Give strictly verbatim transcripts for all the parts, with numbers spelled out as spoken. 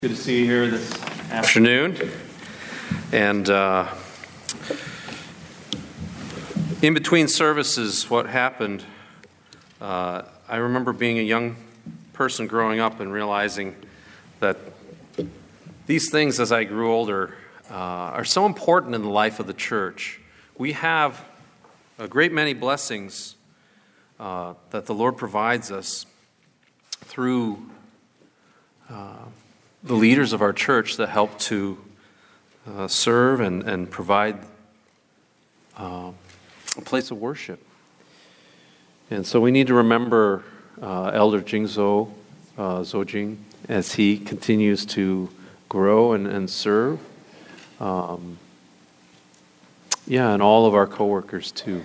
Good to see you here this afternoon. And uh, in between services, what happened, uh, I remember being a young person growing up and realizing that these things, as I grew older, uh, are so important in the life of the church. We have a great many blessings uh, that the Lord provides us through uh, the leaders of our church that help to uh, serve and, and provide uh, a place of worship. And so we need to remember uh, Elder Jingzo uh, Zojing as he continues to grow and, and serve. Um, yeah, and all of our coworkers too.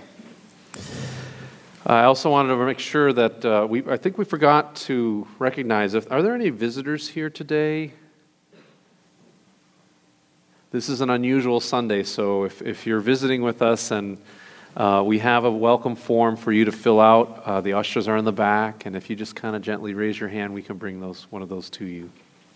I also wanted to make sure that uh, we, I think we forgot to recognize, if, are there any visitors here today? This is an unusual Sunday, so if, if you're visiting with us and uh, we have a welcome form for you to fill out, uh, the ushers are in the back, and if you just kind of gently raise your hand, we can bring those one of those to you.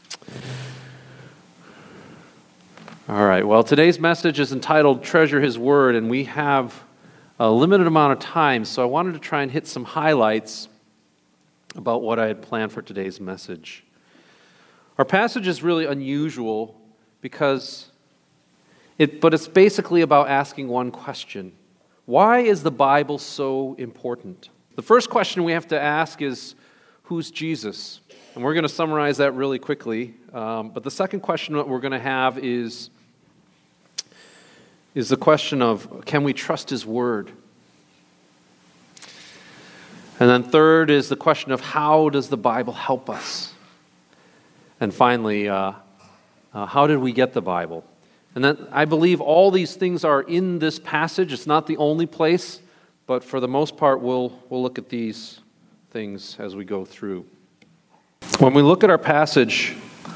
All right, well, today's message is entitled Treasure His Word, and we have a limited amount of time, so I wanted to try and hit some highlights about what I had planned for today's message. Our passage is really unusual because it, but it's basically about asking one question. Why is the Bible so important? The first question we have to ask is, who's Jesus? And we're going to summarize that really quickly. Um, but the second question that we're going to have is, is the question of, can we trust His Word? And then third is the question of, how does the Bible help us? And finally, uh, uh, how did we get the Bible? And then I believe all these things are in this passage. It's not the only place, but for the most part, we'll, we'll look at these things as we go through. When we look at our passage,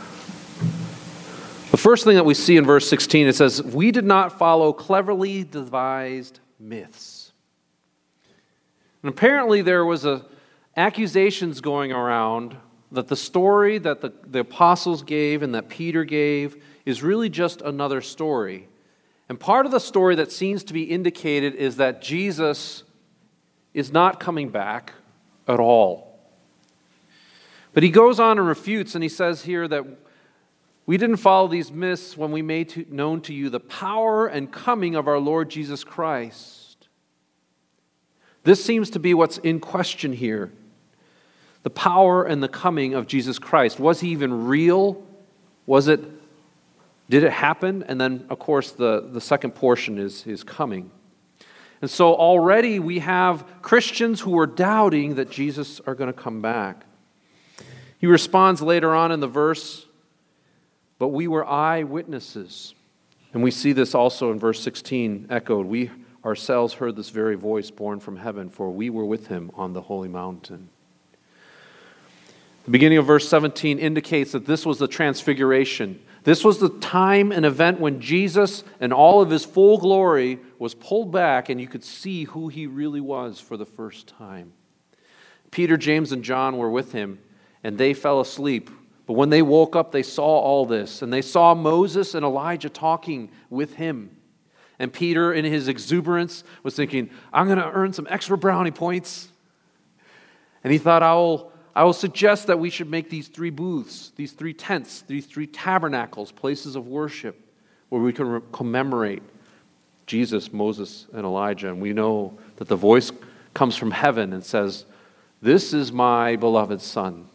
the first thing that we see in verse sixteen, it says, "We did not follow cleverly devised myths." And apparently there was a accusations going around that the story that the, the apostles gave and that Peter gave is really just another story. And part of the story that seems to be indicated is that Jesus is not coming back at all. But he goes on and refutes, and he says here that we didn't follow these myths when we made to, known to you the power and coming of our Lord Jesus Christ. This seems to be what's in question here. The power and the coming of Jesus Christ. Was he even real? Was it, did it happen? And then, of course, the, the second portion is his coming. And so already we have Christians who are doubting that Jesus are going to come back. He responds later on in the verse, "But we were eyewitnesses." And we see this also in verse sixteen echoed. "We ourselves heard this very voice born from heaven, for we were with him on the holy mountain." The beginning of verse seventeen indicates that this was the transfiguration. This was the time and event when Jesus, in all of his full glory, was pulled back and you could see who he really was for the first time. Peter, James, and John were with him, and they fell asleep. But when they woke up, they saw all this, and they saw Moses and Elijah talking with him. And Peter, in his exuberance, was thinking, I'm going to earn some extra brownie points. And he thought, I will, I will suggest that we should make these three booths, these three tents, these three tabernacles, places of worship, where we can re- commemorate Jesus, Moses, and Elijah. And we know that the voice comes from heaven and says, "This is my beloved Son."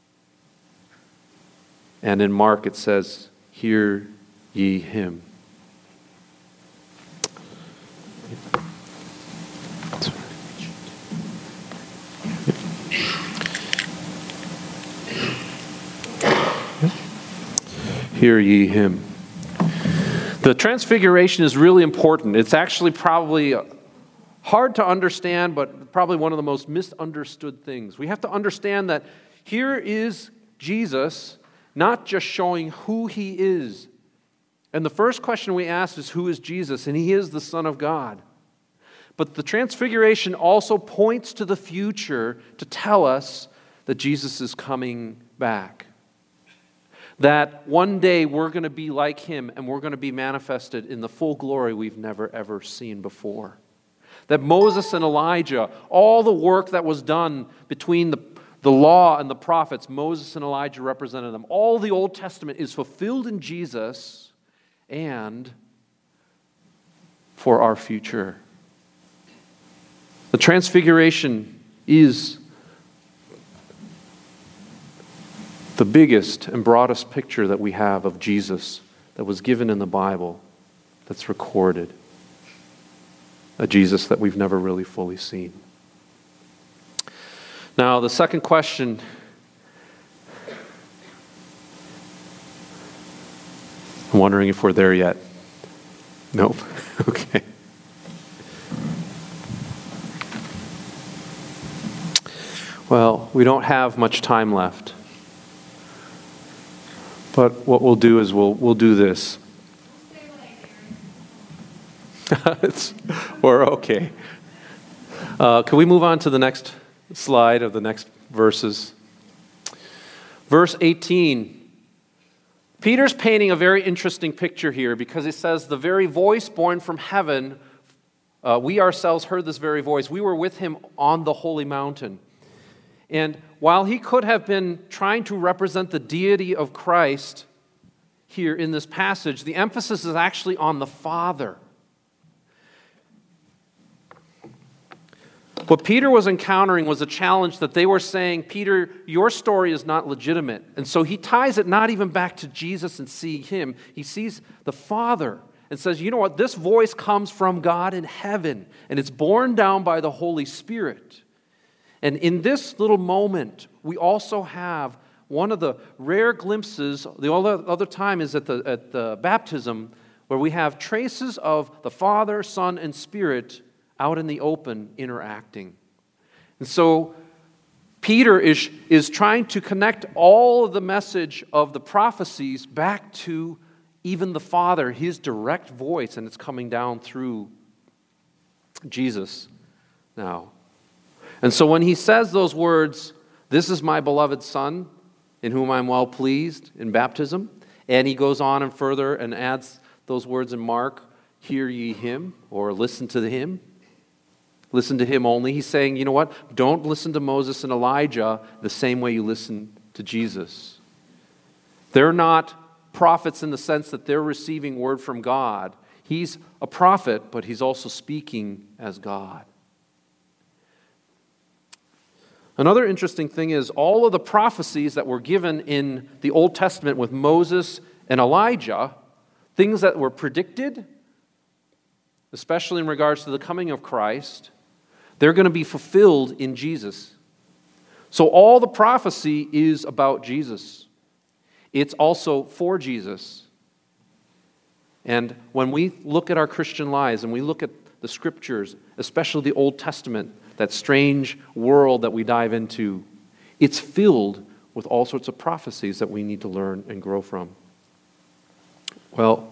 And in Mark it says, "Hear ye him." Hear ye him. The transfiguration is really important. It's actually probably hard to understand, but probably one of the most misunderstood things. We have to understand that here is Jesus not just showing who he is. And the first question we ask is, who is Jesus? And he is the Son of God. But the transfiguration also points to the future to tell us that Jesus is coming back. that one day we're going to be like him and we're going to be manifested in the full glory we've never ever seen before. That Moses and Elijah, all the work that was done between the, the law and the prophets, Moses and Elijah represented them. All the Old Testament is fulfilled in Jesus and for our future. The transfiguration is the biggest and broadest picture that we have of Jesus that was given in the Bible, that's recorded. A Jesus that we've never really fully seen. Now, the second question, I'm wondering if we're there yet. Nope. Okay. Well, we don't have much time left. But what we'll do is we'll we'll do this. it's, we're okay. Uh, can we move on to the next slide of the next verses? Verse eighteen. Peter's painting a very interesting picture here because he says, the very voice born from heaven, uh, we ourselves heard this very voice. We were with him on the holy mountain. And while he could have been trying to represent the deity of Christ here in this passage, the emphasis is actually on the Father. What Peter was encountering was a challenge that they were saying, Peter, your story is not legitimate. And so he ties it not even back to Jesus and seeing him. He sees the Father and says, you know what, this voice comes from God in heaven, and it's borne down by the Holy Spirit. And in this little moment, we also have one of the rare glimpses, the other time is at the, at the baptism, where we have traces of the Father, Son, and Spirit out in the open interacting. And so Peter is, is trying to connect all of the message of the prophecies back to even the Father, his direct voice, and it's coming down through Jesus now. And so when he says those words, this is my beloved Son, in whom I'm well pleased, in baptism, and he goes on and further and adds those words in Mark, hear ye him, or listen to him. Listen to him only. He's saying, you know what? Don't listen to Moses and Elijah the same way you listen to Jesus. They're not prophets in the sense that they're receiving word from God. He's a prophet, but he's also speaking as God. Another interesting thing is all of the prophecies that were given in the Old Testament with Moses and Elijah, things that were predicted, especially in regards to the coming of Christ, they're going to be fulfilled in Jesus. So all the prophecy is about Jesus. It's also for Jesus. And when we look at our Christian lives and we look at the Scriptures, especially the Old Testament, that strange world that we dive into, it's filled with all sorts of prophecies that we need to learn and grow from. Well,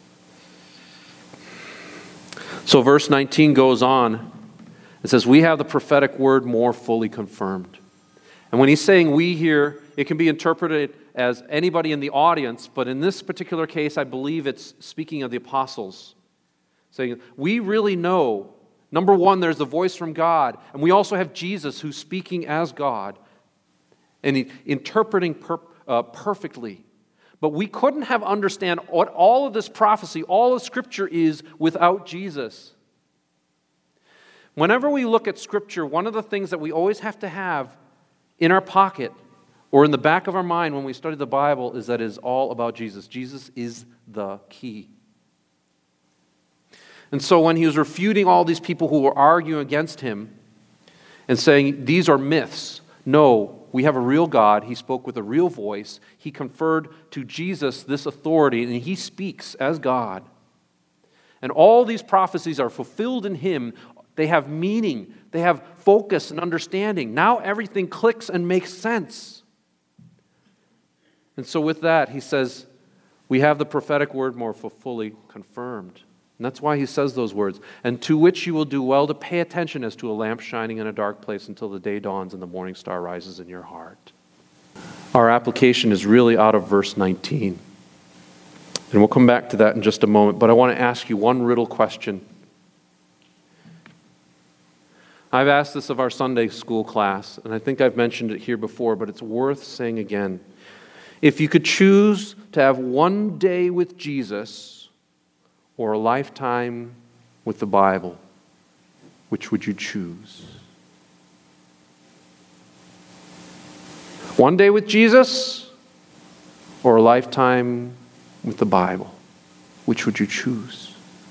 so verse nineteen goes on. It says, we have the prophetic word more fully confirmed. And when he's saying we here, it can be interpreted as anybody in the audience, but in this particular case, I believe it's speaking of the apostles. Saying, we really know, number one, there's the voice from God, and we also have Jesus who's speaking as God and he, interpreting per, uh, perfectly. But we couldn't have understand what all of this prophecy, all of Scripture is without Jesus. Whenever we look at Scripture, one of the things that we always have to have in our pocket or in the back of our mind when we study the Bible is that it is all about Jesus. Jesus is the key. And so when he was refuting all these people who were arguing against him and saying, these are myths, no, we have a real God. He spoke with a real voice. He conferred to Jesus this authority, and he speaks as God. And all these prophecies are fulfilled in him. They have meaning. They have focus and understanding. Now everything clicks and makes sense. And so with that, he says, we have the prophetic word more fully confirmed. And that's why he says those words. And to which you will do well to pay attention as to a lamp shining in a dark place until the day dawns and the morning star rises in your heart. Our application is really out of verse nineteen. And we'll come back to that in just a moment, but I want to ask you one riddle question. I've asked this of our Sunday school class, and I think I've mentioned it here before, but it's worth saying again. If you could choose to have one day with Jesus or a lifetime with the Bible, which would you choose? One day with Jesus or a lifetime with the Bible? Which would you choose?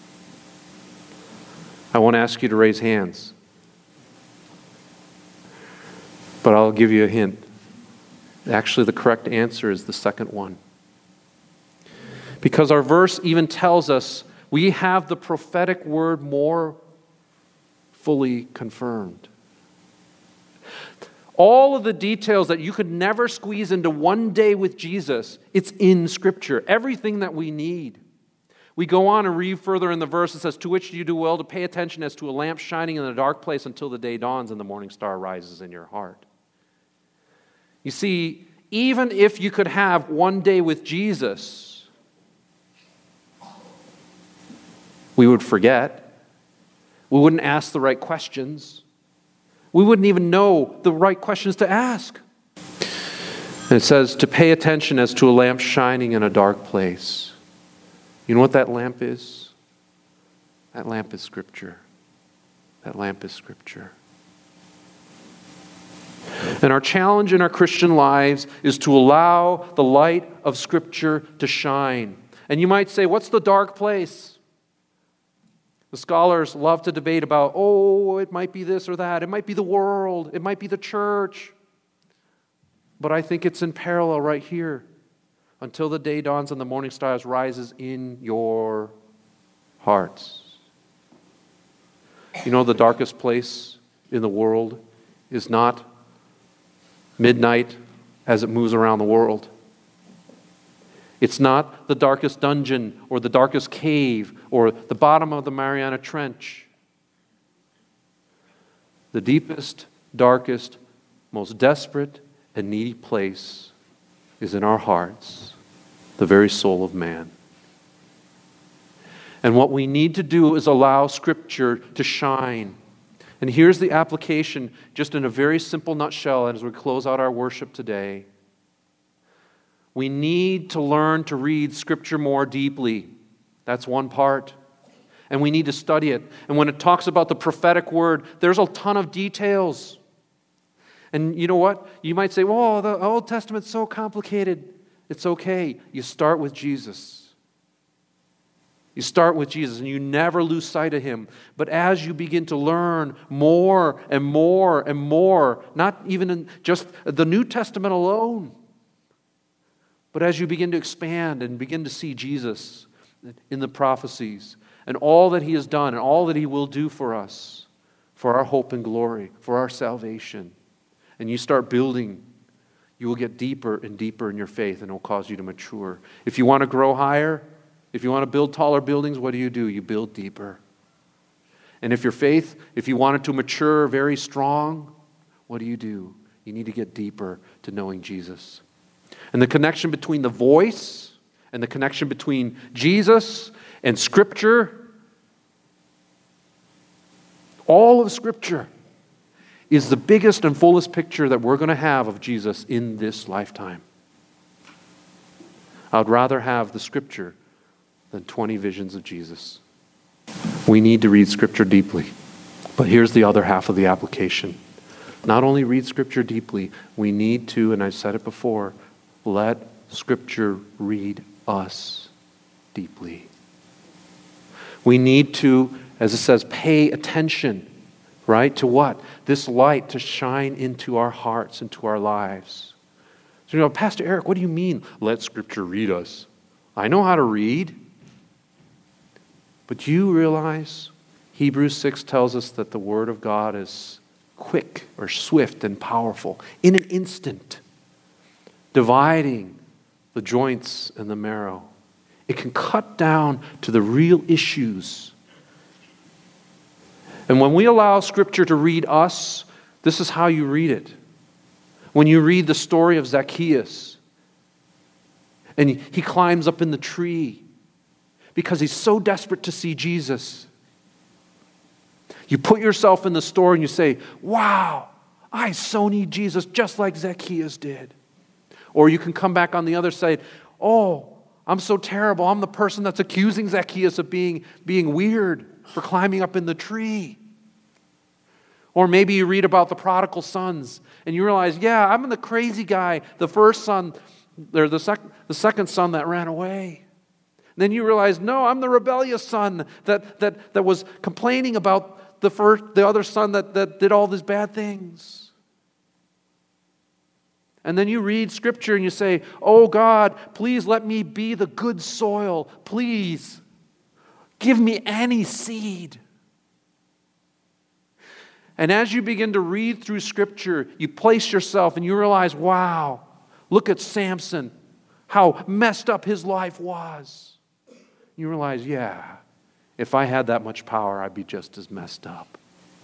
I won't ask you to raise hands, but I'll give you a hint. Actually, the correct answer is the second one. Because our verse even tells us we have the prophetic word more fully confirmed. All of the details that you could never squeeze into one day with Jesus, it's in Scripture. Everything that we need. We go on and read further in the verse. It says, to which do you do well to pay attention as to a lamp shining in a dark place until the day dawns and the morning star rises in your heart. You see, even if you could have one day with Jesus, we would forget. We wouldn't ask the right questions. We wouldn't even know the right questions to ask. And it says to pay attention as to a lamp shining in a dark place. You know what that lamp is? That lamp is Scripture. That lamp is Scripture. And our challenge in our Christian lives is to allow the light of Scripture to shine. And you might say, what's the dark place? The scholars love to debate about, oh, it might be this or that. It might be the world. It might be the church. But I think it's in parallel right here. Until the day dawns and the morning stars rises in your hearts. You know, the darkest place in the world is not midnight as it moves around the world. It's not the darkest dungeon or the darkest cave or the bottom of the Mariana Trench. The deepest, darkest, most desperate and needy place is in our hearts, the very soul of man. And what we need to do is allow Scripture to shine. And here's the application, just in a very simple nutshell, as we close out our worship today. We need to learn to read Scripture more deeply. That's one part. And we need to study it. And when it talks about the prophetic word, there's a ton of details. And you know what? You might say, well, the Old Testament's so complicated. It's okay. You start with Jesus. You start with Jesus and you never lose sight of Him. But as you begin to learn more and more and more, not even in just the New Testament alone, but as you begin to expand and begin to see Jesus in the prophecies and all that He has done and all that He will do for us, for our hope and glory, for our salvation, and you start building, you will get deeper and deeper in your faith and it will cause you to mature. If you want to grow higher, if you want to build taller buildings, what do you do? You build deeper. And if your faith, if you want it to mature very strong, what do you do? You need to get deeper to knowing Jesus. And the connection between the voice and the connection between Jesus and Scripture, all of Scripture, is the biggest and fullest picture that we're going to have of Jesus in this lifetime. I'd rather have the Scripture than twenty visions of Jesus. We need to read Scripture deeply. But here's the other half of the application. Not only read Scripture deeply, we need to, and I've said it before, let Scripture read us deeply. We need to, as it says, pay attention, right? To what? This light to shine into our hearts, into our lives. So, you know, Pastor Eric, what do you mean, let Scripture read us? I know how to read. But do you realize Hebrews six tells us that the Word of God is quick or swift and powerful in an instant, dividing the joints and the marrow. It can cut down to the real issues. And when we allow Scripture to read us, this is how you read it. When you read the story of Zacchaeus, and he climbs up in the tree because he's so desperate to see Jesus. You put yourself in the story and you say, wow, I so need Jesus just like Zacchaeus did. Or you can come back on the other side, oh, I'm so terrible. I'm the person that's accusing Zacchaeus of being, being weird for climbing up in the tree. Or maybe you read about the prodigal sons and you realize, yeah, I'm the crazy guy, the first son, or the, sec- the second son that ran away. And then you realize, no, I'm the rebellious son that, that, that was complaining about the first, the other son that, that did all these bad things. And then you read Scripture and you say, oh God, please let me be the good soil. Please give me any seed. And as you begin to read through Scripture, you place yourself and you realize, wow, look at Samson, how messed up his life was. You realize, yeah, if I had that much power, I'd be just as messed up.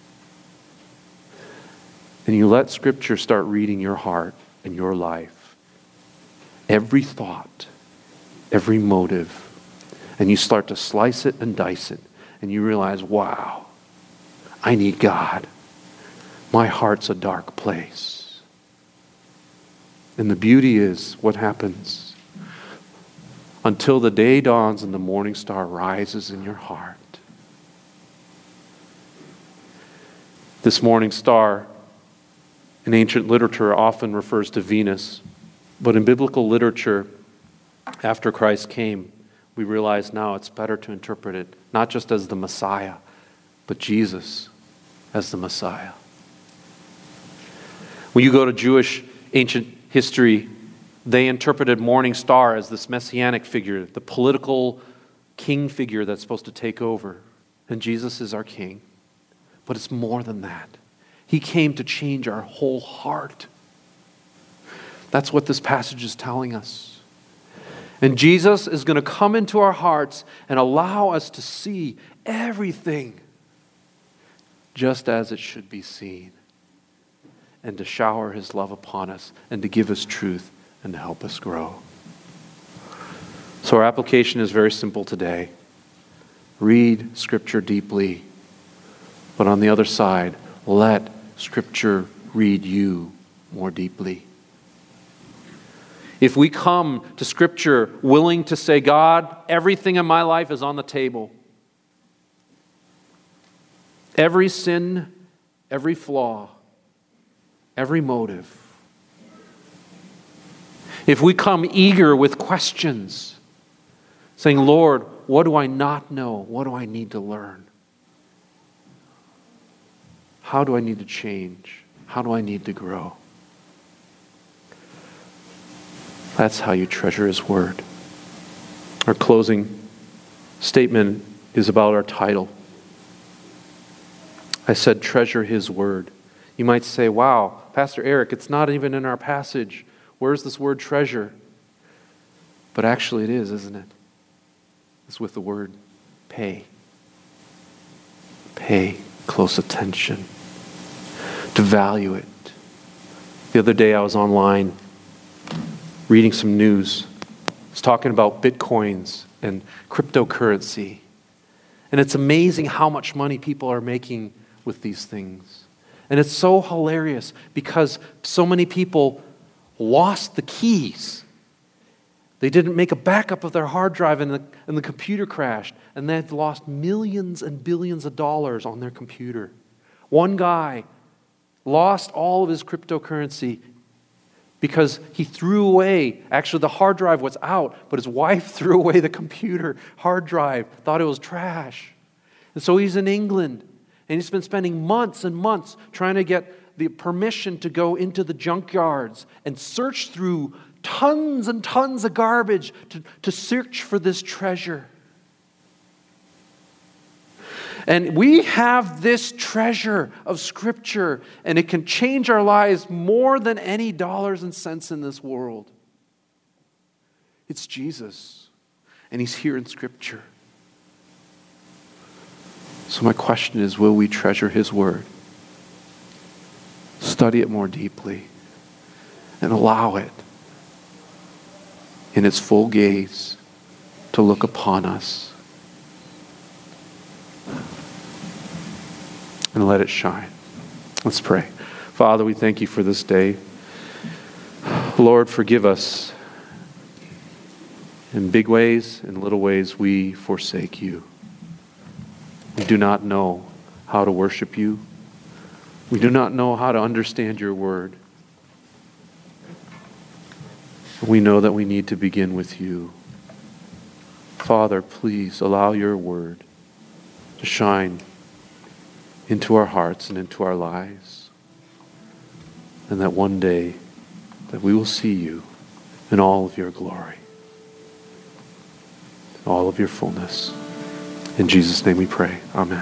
And you let Scripture start reading your heart and your life. Every thought, every motive. And you start to slice it and dice it. And you realize, wow, I need God. My heart's a dark place. And the beauty is what happens until the day dawns and the morning star rises in your heart. This morning star in ancient literature often refers to Venus, but in biblical literature, after Christ came, we realize now it's better to interpret it not just as the Messiah, but Jesus as the Messiah. When you go to Jewish ancient history, they interpreted morning star as this messianic figure, the political king figure that's supposed to take over. And Jesus is our king. But it's more than that. He came to change our whole heart. That's what this passage is telling us. And Jesus is going to come into our hearts and allow us to see everything just as it should be seen, and to shower His love upon us, and to give us truth, and to help us grow. So our application is very simple today. Read Scripture deeply, but on the other side, let Scripture read you more deeply. If we come to Scripture willing to say, God, everything in my life is on the table. Every sin, every flaw, every motive. If we come eager with questions, saying, Lord, what do I not know? What do I need to learn? How do I need to change? How do I need to grow? That's how you treasure His Word. Our closing statement is about our title. I said, treasure His Word. You might say, wow, Pastor Eric, it's not even in our passage. Where's this word treasure? But actually it is, isn't it? It's with the word pay. Pay close attention. To value it. The other day I was online reading some news. I was talking about bitcoins and cryptocurrency. And it's amazing how much money people are making with these things. And it's so hilarious because so many people lost the keys. They didn't make a backup of their hard drive and the, and the computer crashed. And they've lost millions and billions of dollars on their computer. One guy lost all of his cryptocurrency because he threw away, actually the hard drive was out, but his wife threw away the computer hard drive, thought it was trash. And so he's in England. And he's been spending months and months trying to get the permission to go into the junkyards and search through tons and tons of garbage to, to search for this treasure. And we have this treasure of Scripture, and it can change our lives more than any dollars and cents in this world. It's Jesus, and He's here in Scripture. So my question is, will we treasure His Word? Study it more deeply. and allow it in its full gaze to look upon us and let it shine. Let's pray. Father, we thank you for this day. Lord, forgive us. In big ways and little ways, we forsake you. We do not know how to worship you. We do not know how to understand your word. We know that we need to begin with you. Father, please allow your word to shine into our hearts and into our lives. And that one day that we will see you in all of your glory, all of your fullness. In Jesus' name we pray. Amen.